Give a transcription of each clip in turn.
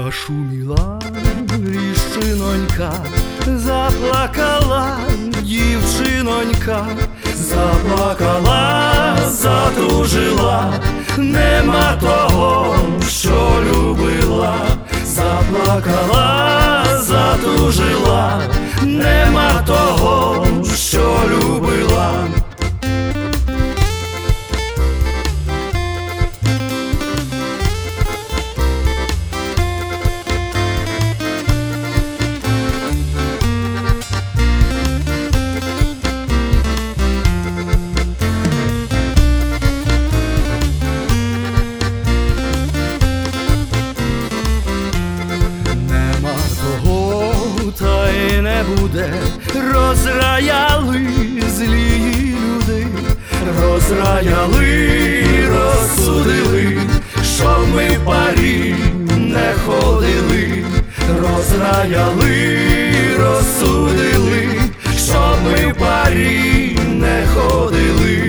Зашуміла ліщинонька, заплакала дівчинонька, заплакала, затужила, нема того, що любила, заплакала, затужила, нема того, що любила. Буде, розраяли злі люди, розраяли, розсудили, щоб ми в парі не ходили, розраяли, розсудили, щоб ми в парі не ходили.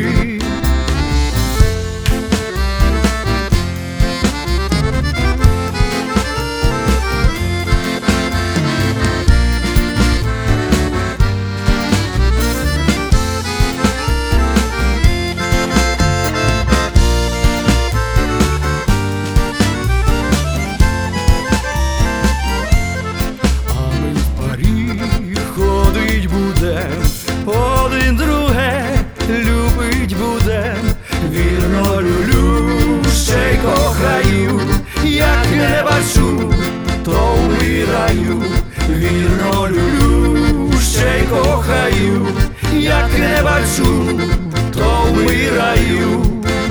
Один друге любить будем, вірно люблю, ще й кохаю, як не бачу, то вмираю, вірно люблю, ще й кохаю, як не бачу, то вмираю.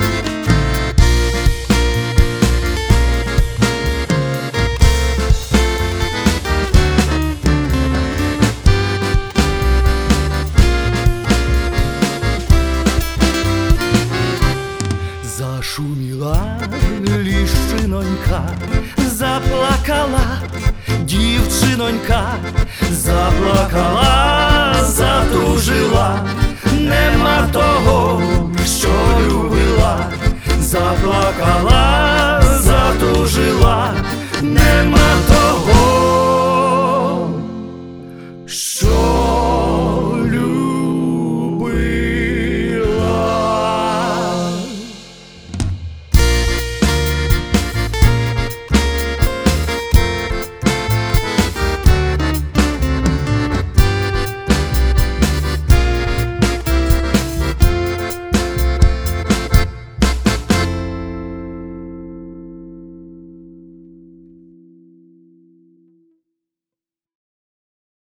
Зашуміла ліщинонька, заплакала дівчинонька, заплакала, затужила, нема того, що любила, заплакала, затужила.